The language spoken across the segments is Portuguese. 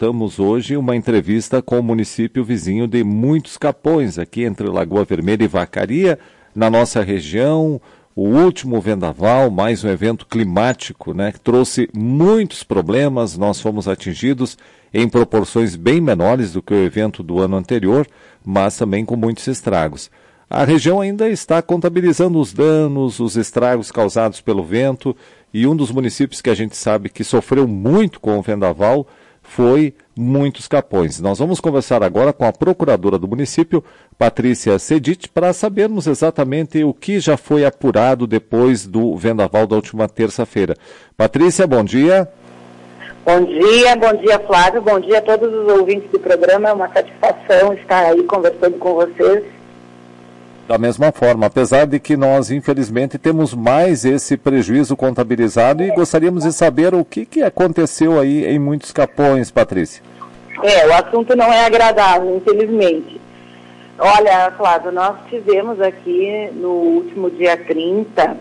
voltamos hoje uma entrevista com o município vizinho de Muitos Capões, aqui entre Lagoa Vermelha e Vacaria, na nossa região. O último vendaval, mais um evento climático, né, que trouxe muitos problemas. Nós fomos atingidos em proporções bem menores do que o evento do ano anterior, mas também com muitos estragos. A região ainda está contabilizando os danos, os estragos causados pelo vento, e um dos municípios que a gente sabe que sofreu muito com o vendaval foi Muitos Capões. Nós vamos conversar agora com a procuradora do município, Patrícia Cedit, para sabermos exatamente o que já foi apurado depois do vendaval da última terça-feira. Patrícia, bom dia. Bom dia Flávio, bom dia a todos os ouvintes do programa. É uma satisfação estar aí conversando com vocês. Da mesma forma, apesar de que nós, infelizmente, temos mais esse prejuízo contabilizado e gostaríamos de saber o que aconteceu aí em Muitos Capões, Patrícia. O assunto não é agradável, infelizmente. Olha, Flávio, nós tivemos aqui no último dia 30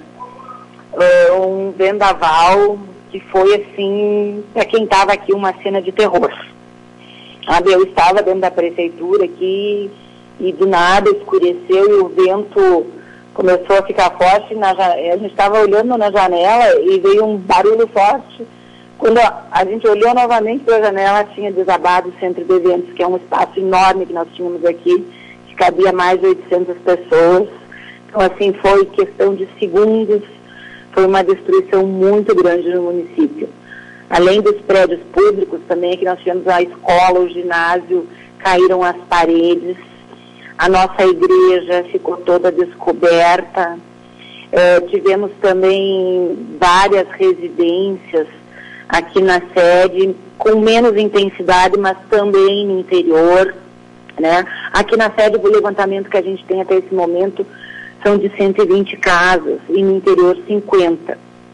um vendaval que foi, assim, para quem estava aqui, uma cena de terror. Eu estava dentro da prefeitura aqui e do nada escureceu e o vento começou a ficar forte. A gente estava olhando na janela e veio um barulho forte. Quando a gente olhou novamente para a janela, tinha desabado o centro de eventos, que é um espaço enorme que nós tínhamos aqui, que cabia mais de 800 pessoas. Então, assim, foi questão de segundos, foi uma destruição muito grande no município. Além dos prédios públicos também, que nós tivemos a escola, o ginásio, caíram as paredes. A nossa igreja ficou toda descoberta. Tivemos também várias residências aqui na sede, com menos intensidade, mas também no interior, né? Aqui na sede, o levantamento que a gente tem até esse momento são de 120 casas, e no interior 50.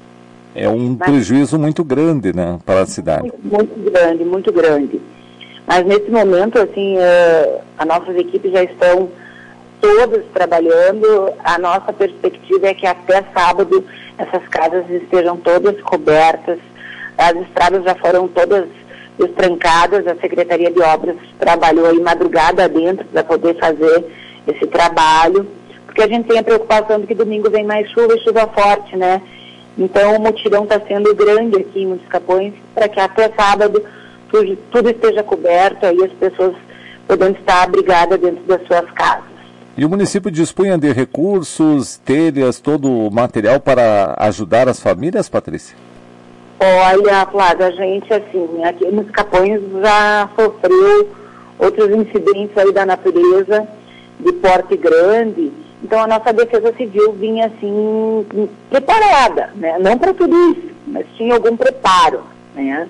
É um prejuízo muito grande, né, para a cidade. Muito grande. Mas nesse momento, assim, as nossas equipes já estão todas trabalhando. A nossa perspectiva é que até sábado essas casas estejam todas cobertas. As estradas já foram todas destrancadas. A Secretaria de Obras trabalhou aí madrugada dentro para poder fazer esse trabalho. Porque a gente tem a preocupação de que domingo vem mais chuva e chuva forte, né? Então o mutirão está sendo grande aqui em Muitos Capões para que até sábado tudo esteja coberto, aí as pessoas podendo estar abrigadas dentro das suas casas. E o município dispunha de recursos, telhas, todo o material para ajudar as famílias, Patrícia? Olha, Flávia, a gente, assim, aqui em Muitos Capões já sofreu outros incidentes aí da natureza de porte grande, então a nossa defesa civil vinha, assim, preparada, né? Não para tudo isso, mas tinha algum preparo, né?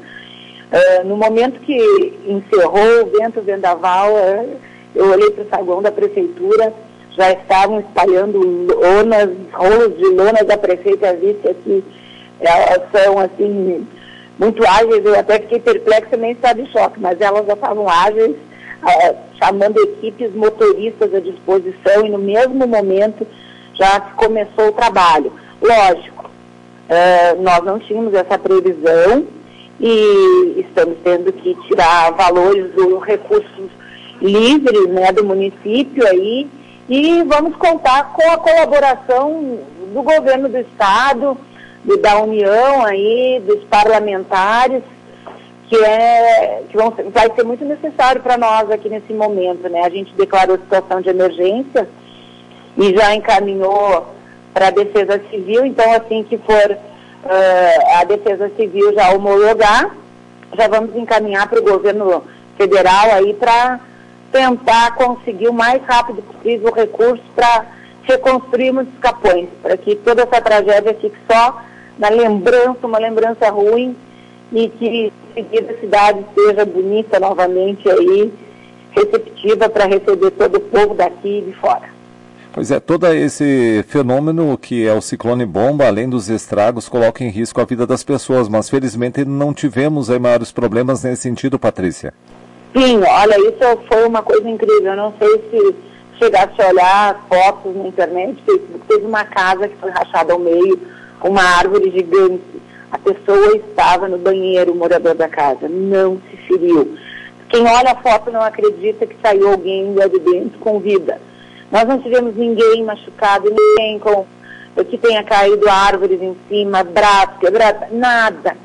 No momento que encerrou o vento vendaval, eu olhei para o saguão da prefeitura, já estavam espalhando rolos de lonas da prefeita, vice aqui, elas são assim, muito ágeis. Eu até fiquei perplexa, nem estava em choque, mas elas já estavam ágeis, chamando equipes motoristas à disposição, e no mesmo momento já começou o trabalho. Lógico, nós não tínhamos essa previsão, e estamos tendo que tirar valores dos recursos livres, né, do município aí, e vamos contar com a colaboração do governo do estado, da União aí, dos parlamentares, vai ser muito necessário para nós aqui nesse momento, né? A gente declarou situação de emergência e já encaminhou para a Defesa Civil, então assim que for a Defesa Civil já homologar, já vamos encaminhar para o governo federal aí para tentar conseguir o mais rápido possível recursos para reconstruir Muitos Capões, para que toda essa tragédia fique só na lembrança, uma lembrança ruim, e que a cidade seja bonita novamente aí, receptiva para receber todo o povo daqui e de fora. Pois é, todo esse fenômeno que é o ciclone bomba, além dos estragos, coloca em risco a vida das pessoas, mas felizmente não tivemos aí maiores problemas nesse sentido, Patrícia. Sim, olha, isso foi uma coisa incrível. Eu não sei se chegasse a olhar fotos na internet, teve uma casa que foi rachada ao meio, com uma árvore gigante. A pessoa estava no banheiro, o morador da casa, não se feriu. Quem olha a foto não acredita que saiu alguém lá de dentro com vida. Nós não tivemos ninguém machucado, ninguém que tenha caído árvores em cima, braço quebrado, nada.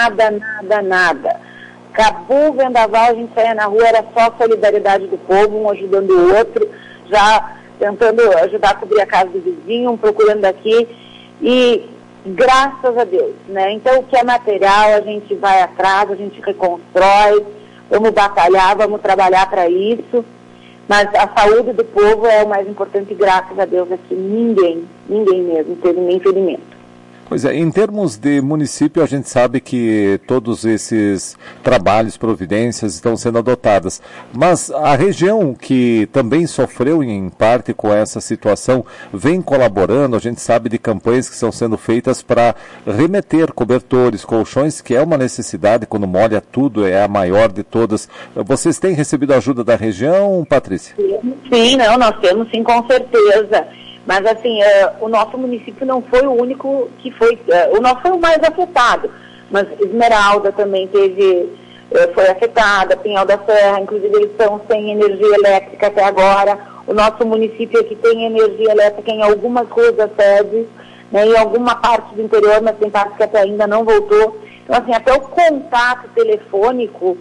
Acabou o vendaval, a gente saía na rua, era só a solidariedade do povo, um ajudando o outro, já tentando ajudar a cobrir a casa do vizinho, um procurando daqui, e graças a Deus, né? Então, o que é material, a gente vai atrás, a gente reconstrói, vamos batalhar, vamos trabalhar para isso, mas a saúde do povo é o mais importante, e graças a Deus aqui ninguém mesmo teve nem ferimento. Pois é, em termos de município, a gente sabe que todos esses trabalhos, providências estão sendo adotadas, mas a região que também sofreu em parte com essa situação vem colaborando. A gente sabe de campanhas que estão sendo feitas para remeter cobertores, colchões, que é uma necessidade quando molha tudo, é a maior de todas. Vocês têm recebido ajuda da região, Patrícia? Sim, nós temos sim, com certeza. Mas, assim, o nosso município não foi o único que foi... o nosso foi o mais afetado. Mas Esmeralda também foi afetada, Pinhal da Serra, inclusive eles estão sem energia elétrica até agora. O nosso município aqui tem energia elétrica em algumas ruas da sede, né, em alguma parte do interior, mas tem parte que até ainda não voltou. Então, assim, até o contato telefônico,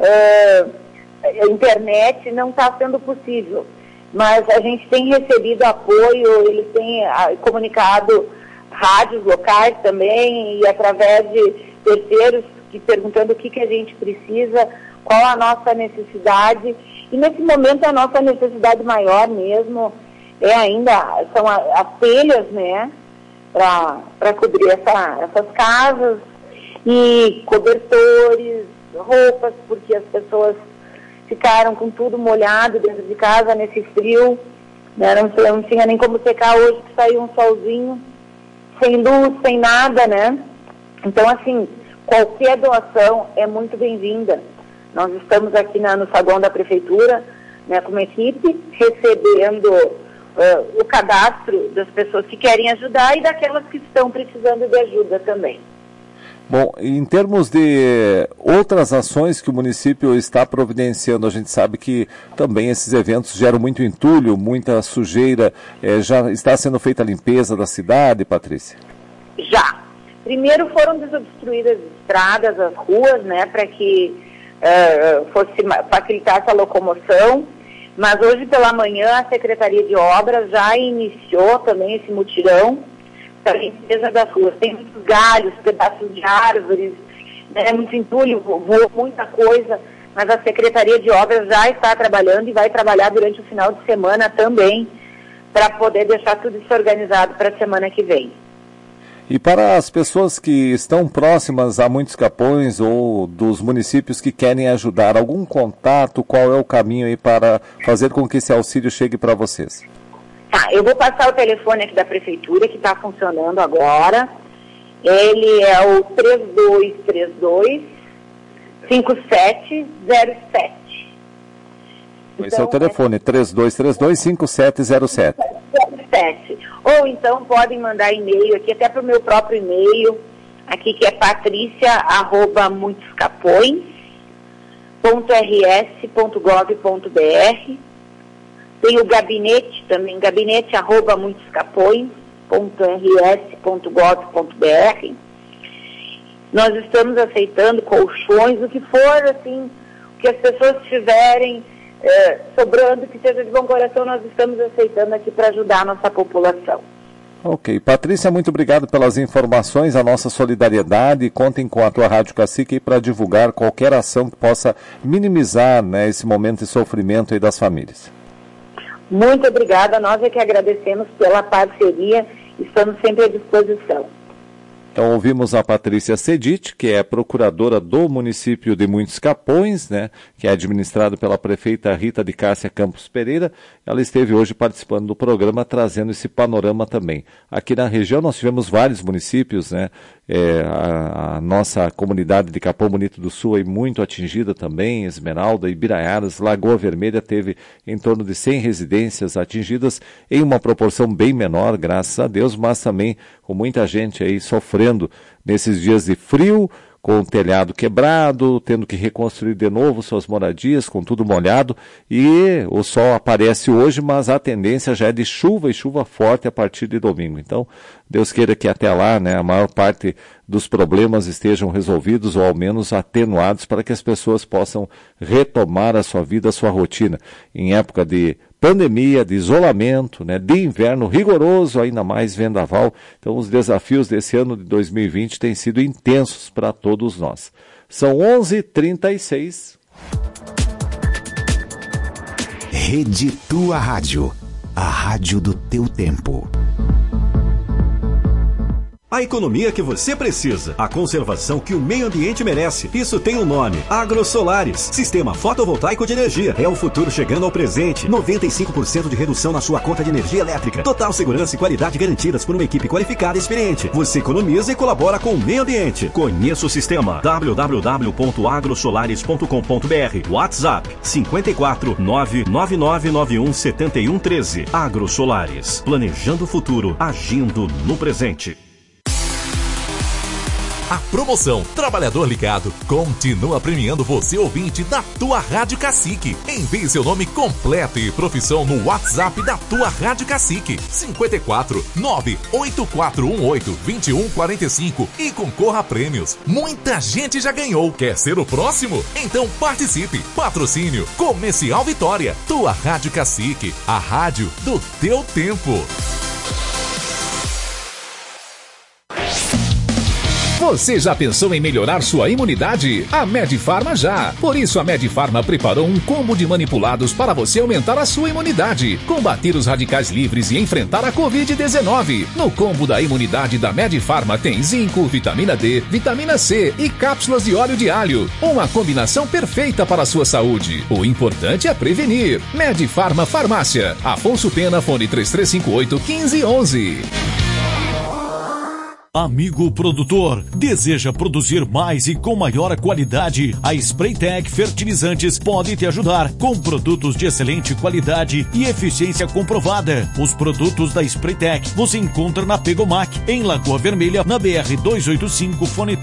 a internet não está sendo possível. Mas a gente tem recebido apoio, eles têm comunicado rádios locais também, e através de terceiros perguntando o que a gente precisa, qual a nossa necessidade. E nesse momento a nossa necessidade maior mesmo são as telhas, né, para cobrir essas casas, e cobertores, roupas, porque as pessoas ficaram com tudo molhado dentro de casa nesse frio, né? Não tinha nem como secar hoje, que saiu um solzinho, sem luz, sem nada, né? Então, assim, qualquer doação é muito bem-vinda. Nós estamos aqui no saguão da prefeitura, né, com uma equipe, recebendo o cadastro das pessoas que querem ajudar e daquelas que estão precisando de ajuda também. Bom, em termos de outras ações que o município está providenciando, a gente sabe que também esses eventos geram muito entulho, muita sujeira. Já está sendo feita a limpeza da cidade, Patrícia? Já. Primeiro foram desobstruídas as estradas, as ruas, né, para que facilitasse a locomoção. Mas hoje pela manhã a Secretaria de Obras já iniciou também esse mutirão para a limpeza das ruas. Tem muitos galhos, pedaços de árvores, né, muito entulho, voou muita coisa, mas a Secretaria de Obras já está trabalhando e vai trabalhar durante o final de semana também para poder deixar tudo isso organizado para a semana que vem. E para as pessoas que estão próximas a Muitos Capões ou dos municípios que querem ajudar, algum contato, qual é o caminho aí para fazer com que esse auxílio chegue para vocês? Tá, eu vou passar o telefone aqui da prefeitura, que está funcionando agora. Ele é o 3232-5707. Esse é o telefone, 3232-5707. Ou então podem mandar e-mail aqui, até para o meu próprio e-mail, aqui que é patricia@muitoscapões.rs.gov.br. Tem o gabinete também, gabinete@muitoscapões.rs.gov.br. Nós estamos aceitando colchões, o que for, assim, o que as pessoas tiverem sobrando, que seja de bom coração, nós estamos aceitando aqui para ajudar a nossa população. Ok. Patrícia, muito obrigado pelas informações, a nossa solidariedade, e contem com a tua Rádio Cacique para divulgar qualquer ação que possa minimizar, né, esse momento de sofrimento aí das famílias. Muito obrigada, nós é que agradecemos pela parceria, estamos sempre à disposição. Então ouvimos a Patrícia Sedit, que é procuradora do município de Muitos Capões, né, que é administrado pela prefeita Rita de Cássia Campos Pereira. Ela esteve hoje participando do programa, trazendo esse panorama também. Aqui na região nós tivemos vários municípios, né, a nossa comunidade de Capão Bonito do Sul é muito atingida também, Esmeralda, Ibiraiaras, Lagoa Vermelha teve em torno de 100 residências atingidas, em uma proporção bem menor, graças a Deus, mas também com muita gente aí sofrendo nesses dias de frio, com o telhado quebrado, tendo que reconstruir de novo suas moradias, com tudo molhado, e o sol aparece hoje, mas a tendência já é de chuva e chuva forte a partir de domingo. Então, Deus queira que até lá, né, a maior parte dos problemas estejam resolvidos ou ao menos atenuados para que as pessoas possam retomar a sua vida, a sua rotina. Em época de pandemia, de isolamento, né, de inverno rigoroso, ainda mais vendaval. Então os desafios desse ano de 2020 têm sido intensos para todos nós. São 11h36. Rede Tua Rádio, a rádio do teu tempo. A economia que você precisa, a conservação que o meio ambiente merece. Isso tem um nome: AgroSolares. Sistema fotovoltaico de energia. É o futuro chegando ao presente. 95% de redução na sua conta de energia elétrica. Total segurança e qualidade garantidas por uma equipe qualificada e experiente. Você economiza e colabora com o meio ambiente. Conheça o sistema. www.agrosolares.com.br. WhatsApp 54 99991 7113. AgroSolares. Planejando o futuro, agindo no presente. A promoção Trabalhador Ligado continua premiando você, ouvinte da Tua Rádio Cacique. Envie seu nome completo e profissão no WhatsApp da Tua Rádio Cacique 54 98418 2145 e concorra a prêmios. Muita gente já ganhou. Quer ser o próximo? Então participe. Patrocínio Comercial Vitória. Tua Rádio Cacique, a rádio do teu tempo. Você já pensou em melhorar sua imunidade? A Medifarma já. Por isso a Medifarma preparou um combo de manipulados para você aumentar a sua imunidade, combater os radicais livres e enfrentar a Covid-19. No combo da imunidade da Medifarma tem zinco, vitamina D, vitamina C e cápsulas de óleo de alho. Uma combinação perfeita para a sua saúde. O importante é prevenir. Medifarma Farmácia. Afonso Pena, fone 3358-1511. Amigo produtor, deseja produzir mais e com maior qualidade? A Spraytec Fertilizantes pode te ajudar com produtos de excelente qualidade e eficiência comprovada. Os produtos da Spraytec você encontra na Pegomac, em Lagoa Vermelha, na BR-285, fone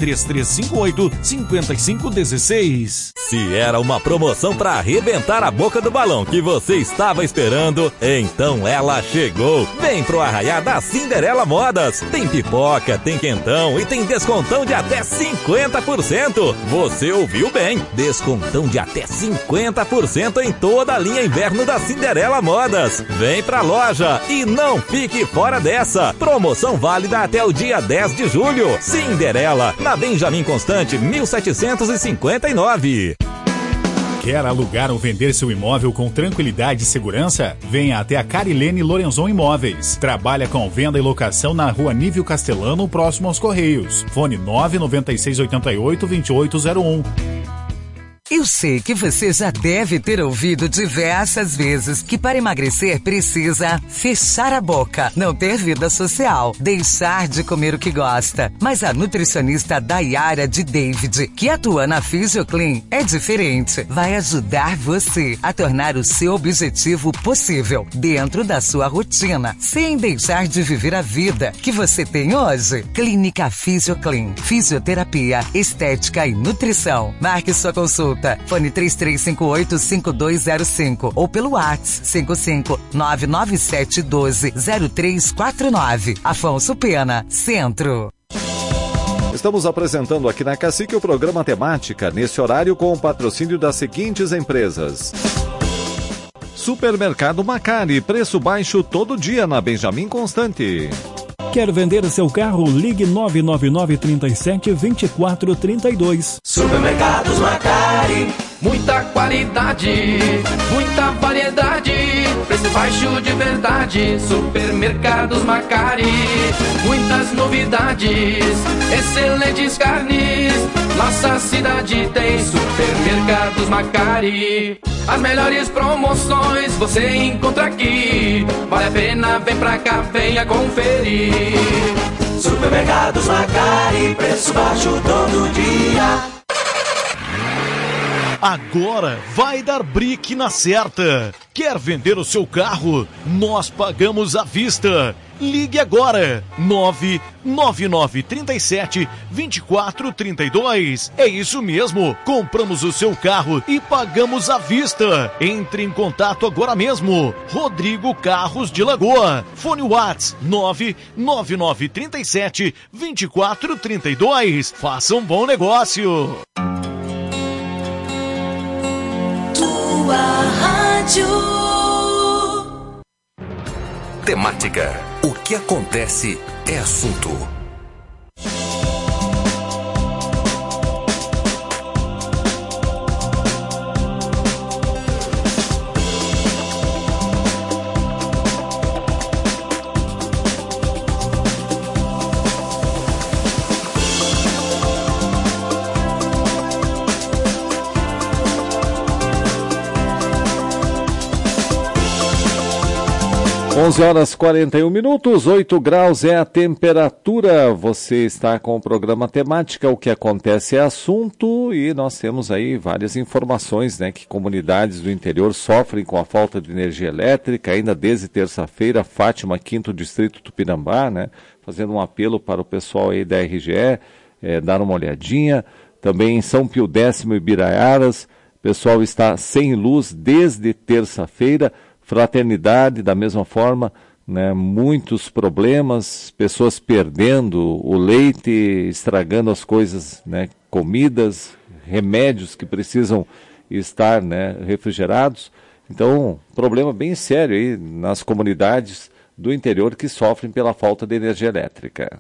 3358-5516. Se era uma promoção para arrebentar a boca do balão que você estava esperando, então ela chegou. Vem pro Arraiá da Cinderela Modas. Tem pipoca, tem quentão e tem descontão de até 50%. Você ouviu bem, descontão de até 50% em toda a linha inverno da Cinderela Modas. Vem pra loja e não fique fora dessa. Promoção válida até o dia 10 de julho. Cinderela, na Benjamin Constante, 1759. Quer alugar ou vender seu imóvel com tranquilidade e segurança? Venha até a Carilene Lorenzon Imóveis. Trabalha com venda e locação na Rua Nívio Castelano, próximo aos Correios. Fone 99688-2801. Eu sei que você já deve ter ouvido diversas vezes que para emagrecer precisa fechar a boca, não ter vida social, deixar de comer o que gosta. Mas a nutricionista Dayara de David, que atua na PhysioClean, é diferente. Vai ajudar você a tornar o seu objetivo possível dentro da sua rotina, sem deixar de viver a vida que você tem hoje. Clínica PhysioClean, fisioterapia, estética e nutrição. Marque sua consulta. Fone 3358-5205 ou pelo WhatsApp 55997120349. Afonso Pena, Centro. Estamos apresentando aqui na Cacique o programa Temática, nesse horário com o patrocínio das seguintes empresas. Supermercado Macari, preço baixo todo dia na Benjamin Constante. Quer vender seu carro? Ligue 99937-2432. Supermercados Macari. Muita qualidade, muita variedade, preço baixo de verdade. Supermercados Macari. Muitas novidades, excelentes carnes. Nossa cidade tem Supermercados Macari. As melhores promoções você encontra aqui. Vale a pena, vem pra cá, venha conferir. Supermercados Macari, preço baixo todo dia. Agora vai dar brique na certa. Quer vender o seu carro? Nós pagamos à vista. Ligue agora, 99937-2432. É isso mesmo, compramos o seu carro e pagamos à vista. Entre em contato agora mesmo. Rodrigo Carros de Lagoa. Fone Whats 99937-2432. Faça um bom negócio. Tua rádio. Temática. O que acontece é assunto. 11 horas 41 minutos, 8 graus é a temperatura. Você está com o programa Temática, o que acontece é assunto, e nós temos aí várias informações, né, que comunidades do interior sofrem com a falta de energia elétrica, ainda desde terça-feira. Fátima, 5º Distrito Tupinambá, né, fazendo um apelo para o pessoal aí da RGE, dar uma olhadinha. Também em São Pio X e Biraiaras, o pessoal está sem luz desde terça-feira. Fraternidade, da mesma forma, né, muitos problemas, pessoas perdendo o leite, estragando as coisas, né, comidas, remédios que precisam estar, né, refrigerados. Então, problema bem sério aí nas comunidades do interior que sofrem pela falta de energia elétrica.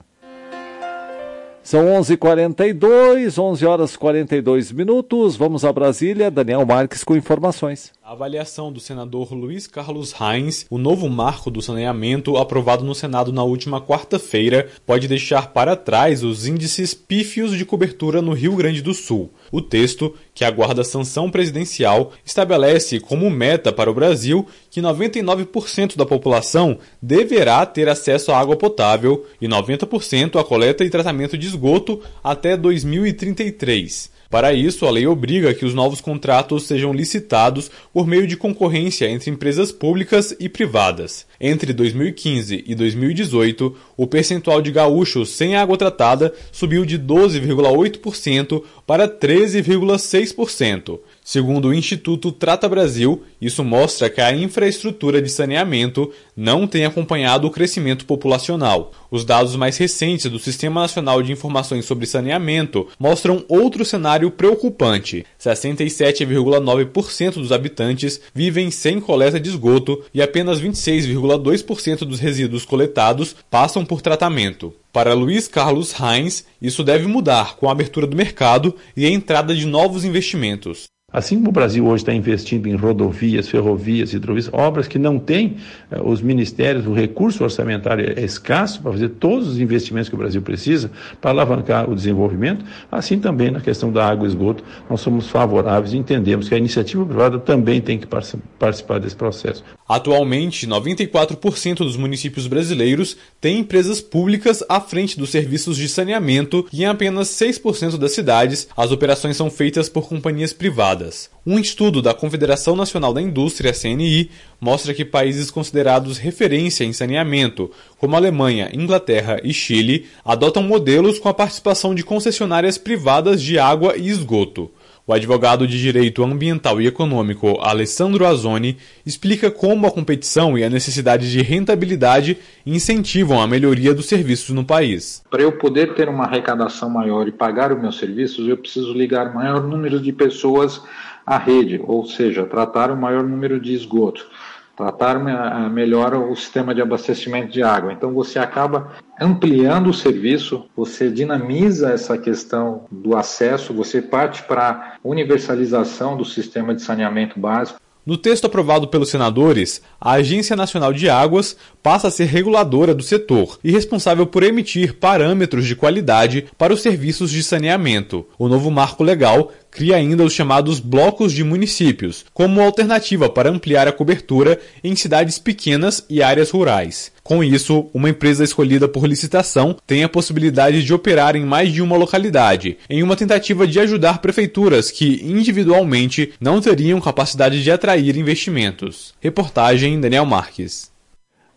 São 11h42, 11 horas 42 minutos. Vamos a Brasília. Daniel Marques com informações. A avaliação do senador Luiz Carlos Reins, o novo marco do saneamento aprovado no Senado na última quarta-feira, pode deixar para trás os índices pífios de cobertura no Rio Grande do Sul. O texto, que aguarda sanção presidencial, estabelece como meta para o Brasil que 99% da população deverá ter acesso à água potável e 90% à coleta e tratamento de esgoto até 2033. Para isso, a lei obriga que os novos contratos sejam licitados por meio de concorrência entre empresas públicas e privadas. Entre 2015 e 2018, o percentual de gaúchos sem água tratada subiu de 12,8% para 13,6%. Segundo o Instituto Trata Brasil, isso mostra que a infraestrutura de saneamento não tem acompanhado o crescimento populacional. Os dados mais recentes do Sistema Nacional de Informações sobre Saneamento mostram outro cenário preocupante. 67,9% dos habitantes vivem sem coleta de esgoto e apenas 26,2% dos resíduos coletados passam por tratamento. Para Luiz Carlos Reins, isso deve mudar com a abertura do mercado e a entrada de novos investimentos. Assim como o Brasil hoje está investindo em rodovias, ferrovias, hidrovias, obras que não têm os ministérios, o recurso orçamentário é escasso para fazer todos os investimentos que o Brasil precisa para alavancar o desenvolvimento, assim também na questão da água e esgoto, nós somos favoráveis e entendemos que a iniciativa privada também tem que participar desse processo. Atualmente, 94% dos municípios brasileiros têm empresas públicas à frente dos serviços de saneamento e em apenas 6% das cidades as operações são feitas por companhias privadas. Um estudo da Confederação Nacional da Indústria, CNI, mostra que países considerados referência em saneamento, como Alemanha, Inglaterra e Chile, adotam modelos com a participação de concessionárias privadas de água e esgoto. O advogado de Direito Ambiental e Econômico, Alessandro Azzoni, explica como a competição e a necessidade de rentabilidade incentivam a melhoria dos serviços no país. Para eu poder ter uma arrecadação maior e pagar os meus serviços, eu preciso ligar maior número de pessoas à rede, ou seja, tratar o maior número de esgoto, tratar melhor o sistema de abastecimento de água. Então você acaba ampliando o serviço, você dinamiza essa questão do acesso, você parte para a universalização do sistema de saneamento básico. No texto aprovado pelos senadores, a Agência Nacional de Águas passa a ser reguladora do setor e responsável por emitir parâmetros de qualidade para os serviços de saneamento. O novo marco legal cria ainda os chamados blocos de municípios, como alternativa para ampliar a cobertura em cidades pequenas e áreas rurais. Com isso, uma empresa escolhida por licitação tem a possibilidade de operar em mais de uma localidade, em uma tentativa de ajudar prefeituras que, individualmente, não teriam capacidade de atrair investimentos. Reportagem Daniel Marques.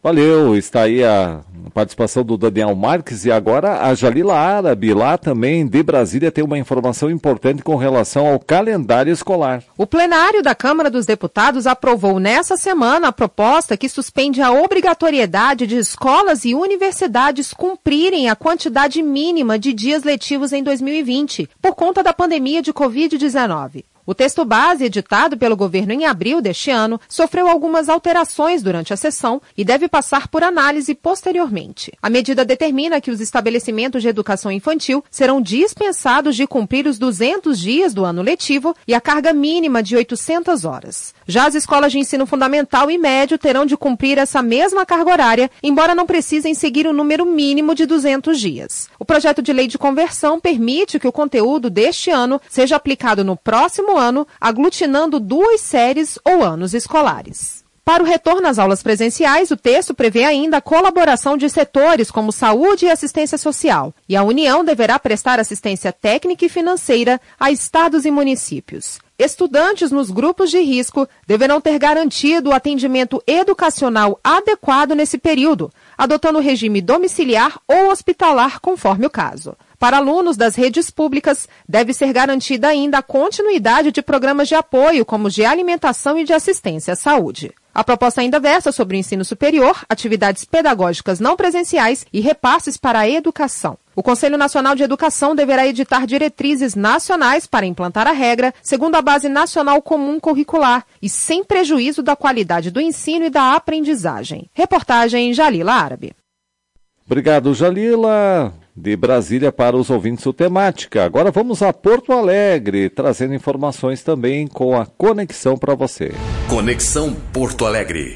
Valeu, está aí a participação do Daniel Marques e agora a Jalila Árabe, lá também de Brasília, tem uma informação importante com relação ao calendário escolar. O plenário da Câmara dos Deputados aprovou nessa semana a proposta que suspende a obrigatoriedade de escolas e universidades cumprirem a quantidade mínima de dias letivos em 2020, por conta da pandemia de Covid-19. O texto base, editado pelo governo em abril deste ano, sofreu algumas alterações durante a sessão e deve passar por análise posteriormente. A medida determina que os estabelecimentos de educação infantil serão dispensados de cumprir os 200 dias do ano letivo e a carga mínima de 800 horas. Já as escolas de ensino fundamental e médio terão de cumprir essa mesma carga horária, embora não precisem seguir o número mínimo de 200 dias. O projeto de lei de conversão permite que o conteúdo deste ano seja aplicado no próximo ano, aglutinando 2 séries ou anos escolares. Para o retorno às aulas presenciais, o texto prevê ainda a colaboração de setores como saúde e assistência social, e a União deverá prestar assistência técnica e financeira a estados e municípios. Estudantes nos grupos de risco deverão ter garantido o atendimento educacional adequado nesse período, adotando o regime domiciliar ou hospitalar, conforme o caso. Para alunos das redes públicas, deve ser garantida ainda a continuidade de programas de apoio, como de alimentação e de assistência à saúde. A proposta ainda versa sobre o ensino superior, atividades pedagógicas não presenciais e repasses para a educação. O Conselho Nacional de Educação deverá editar diretrizes nacionais para implantar a regra, segundo a Base Nacional Comum Curricular, e sem prejuízo da qualidade do ensino e da aprendizagem. Reportagem Jalila Árabe. Obrigado, Jalila. De Brasília para os ouvintes do Temática. Agora vamos a Porto Alegre, trazendo informações também com a conexão para você. Conexão Porto Alegre.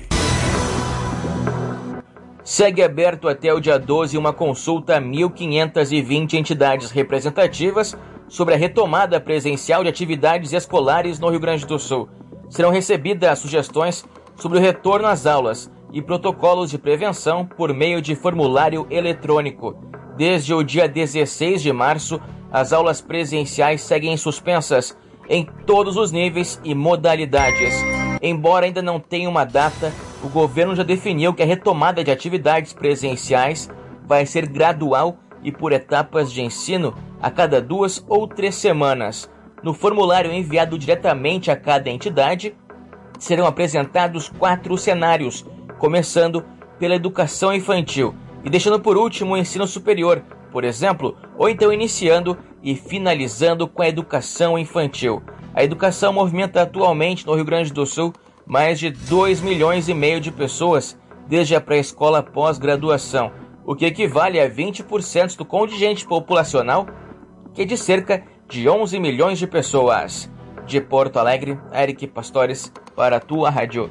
Segue aberto até o dia 12 uma consulta a 1.520 entidades representativas sobre a retomada presencial de atividades escolares no Rio Grande do Sul. Serão recebidas sugestões sobre o retorno às aulas e protocolos de prevenção por meio de formulário eletrônico. Desde o dia 16 de março, as aulas presenciais seguem suspensas em todos os níveis e modalidades. Embora ainda não tenha uma data, o governo já definiu que a retomada de atividades presenciais vai ser gradual e por etapas de ensino a cada 2 ou 3 semanas. No formulário enviado diretamente a cada entidade, serão apresentados 4 cenários, começando pela educação infantil e deixando por último o ensino superior, por exemplo, ou então iniciando e finalizando com a educação infantil. A educação movimenta atualmente no Rio Grande do Sul mais de 2,5 milhões de pessoas desde a pré-escola pós-graduação, o que equivale a 20% do contingente populacional, que é de cerca de 11 milhões de pessoas. De Porto Alegre, Eric Pastores, para a tua rádio.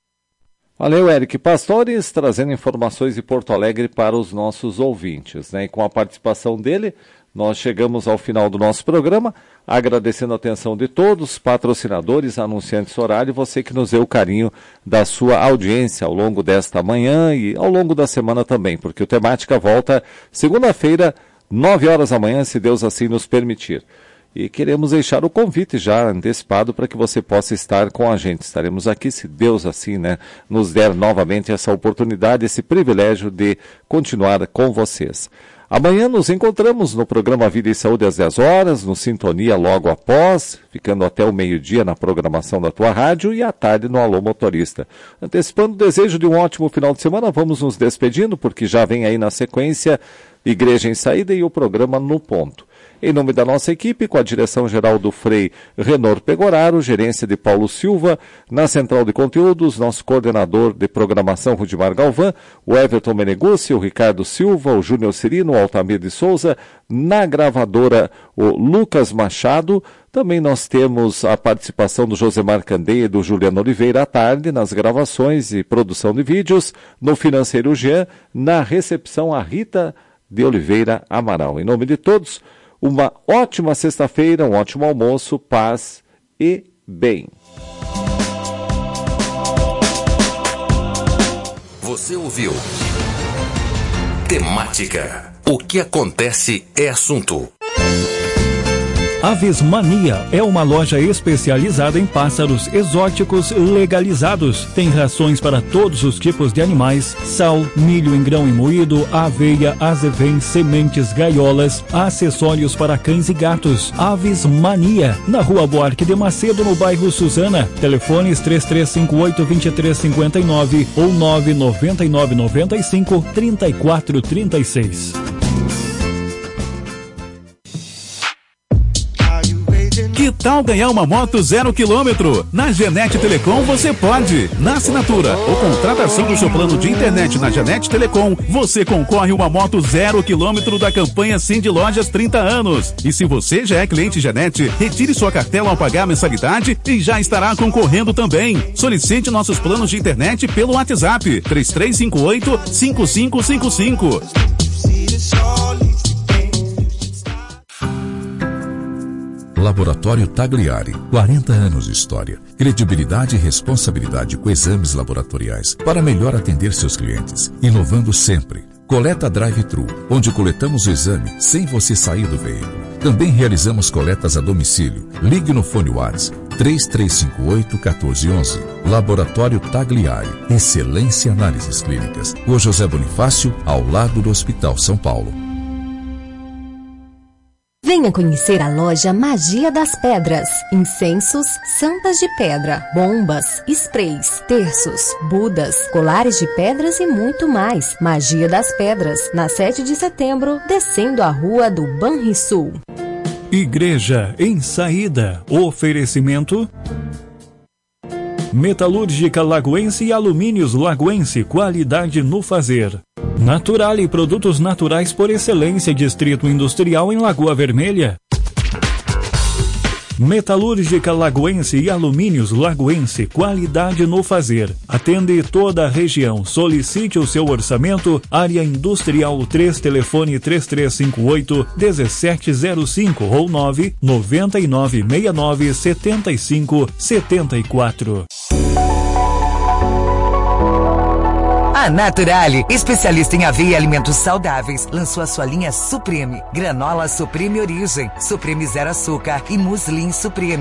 Valeu, Eric Pastores, trazendo informações de Porto Alegre para os nossos ouvintes, né? E com a participação dele, nós chegamos ao final do nosso programa, agradecendo a atenção de todos, patrocinadores, anunciantes horário, você que nos deu o carinho da sua audiência ao longo desta manhã e ao longo da semana também, porque o Temática volta segunda-feira, 9 horas da manhã, se Deus assim nos permitir. E queremos deixar o convite já antecipado para que você possa estar com a gente. Estaremos aqui, se Deus assim, né, nos der novamente essa oportunidade, esse privilégio de continuar com vocês. Amanhã nos encontramos no programa Vida e Saúde às 10 horas, no Sintonia logo após, ficando até o meio-dia na programação da tua rádio e à tarde no Alô Motorista. Antecipando o desejo de um ótimo final de semana, vamos nos despedindo, porque já vem aí na sequência Igreja em Saída e o programa No Ponto. Em nome da nossa equipe, com a direção-geral do Frei Renor Pegoraro, gerência de Paulo Silva, na central de conteúdos, nosso coordenador de programação, Rudimar Galvão, o Everton Meneguzzi, o Ricardo Silva, o Júnior Cirino, o Altamir de Souza, na gravadora, o Lucas Machado. Também nós temos a participação do Josemar Candeia e do Juliano Oliveira à tarde, nas gravações e produção de vídeos, no Financeiro Jean, na recepção a Rita de Oliveira Amaral. Em nome de todos, uma ótima sexta-feira, um ótimo almoço, paz e bem. Você ouviu Temática. O que acontece é assunto. Aves Mania é uma loja especializada em pássaros exóticos legalizados. Tem rações para todos os tipos de animais, sal, milho em grão e moído, aveia, azevém, sementes, gaiolas, acessórios para cães e gatos. Aves Mania, na Rua Buarque de Macedo, no bairro Suzana. Telefones 3358-2359 ou 99995-3436. Que tal ganhar uma moto 0 km? Na Genete Telecom você pode. Na assinatura ou contratação do seu plano de internet na Genete Telecom, você concorre a uma moto 0 km da campanha Sim de Lojas 30 anos. E se você já é cliente Genete, retire sua cartela ao pagar a mensalidade e já estará concorrendo também. Solicite nossos planos de internet pelo WhatsApp 3358-5555. Laboratório Tagliari, 40 anos de história, credibilidade e responsabilidade com exames laboratoriais para melhor atender seus clientes, inovando sempre. Coleta Drive-Thru, onde coletamos o exame sem você sair do veículo. Também realizamos coletas a domicílio. Ligue no fone WhatsApp 3358-1411. Laboratório Tagliari, excelência em análises clínicas. O José Bonifácio, ao lado do Hospital São Paulo. Venha conhecer a loja Magia das Pedras. Incensos, santas de pedra, bombas, sprays, terços, budas, colares de pedras e muito mais. Magia das Pedras, na 7 de setembro, descendo a rua do Banrisul. Igreja em Saída. Oferecimento Metalúrgica Lagoense e Alumínios Lagoense, qualidade no fazer. Naturale, produtos naturais por excelência, Distrito Industrial em Lagoa Vermelha. Metalúrgica Lagoense e Alumínios Lagoense, qualidade no fazer. Atende toda a região. Solicite o seu orçamento. Área Industrial 3, telefone 3358-1705 ou 99969-7574. A Naturale, especialista em aveia e alimentos saudáveis, lançou a sua linha Supreme. Granola Supreme Origem, Supreme Zero Açúcar e Muslin Supreme.